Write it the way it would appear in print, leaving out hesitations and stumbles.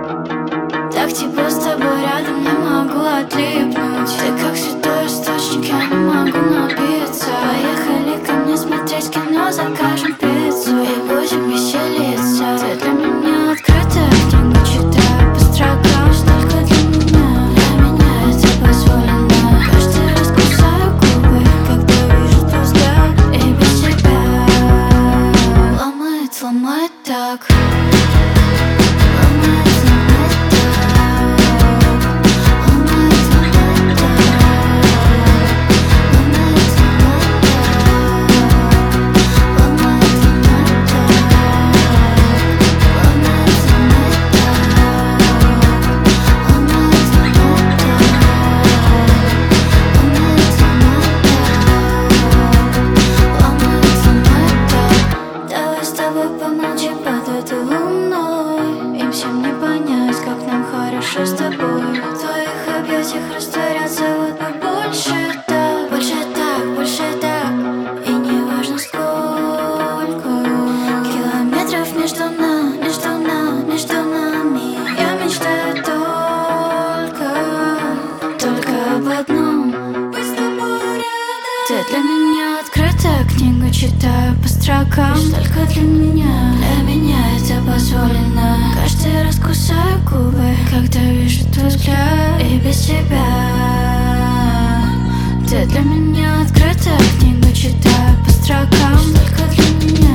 Так тепло с тобой рядом, не могу отлипнуть. Ты как святой источник, я не могу напиться. Поехали ко мне смотреть кино, закажем пиццу и будем веселиться. Ты для меня открытая книга, читаю по строкам. Только для меня это позволено. Каждый раз кусаю губы, когда вижу твой взгляд. И без тебя ломает так. Помолчи под этой луной. Им всем не понять, как нам хорошо с тобой. В твоих объятиях растворяться вот бы больше так, больше так, больше так. И не важно сколько километров между нами, между нами. Я мечтаю только об одном: быть с тобой рядом. Ты для меня открытая книга, читаю по строкам. Только для меня это позволено. Каждый раз кусаю губы, когда вижу твой взгляд. И без тебя ты для меня открытая книга, читаю по строкам. Только для меня.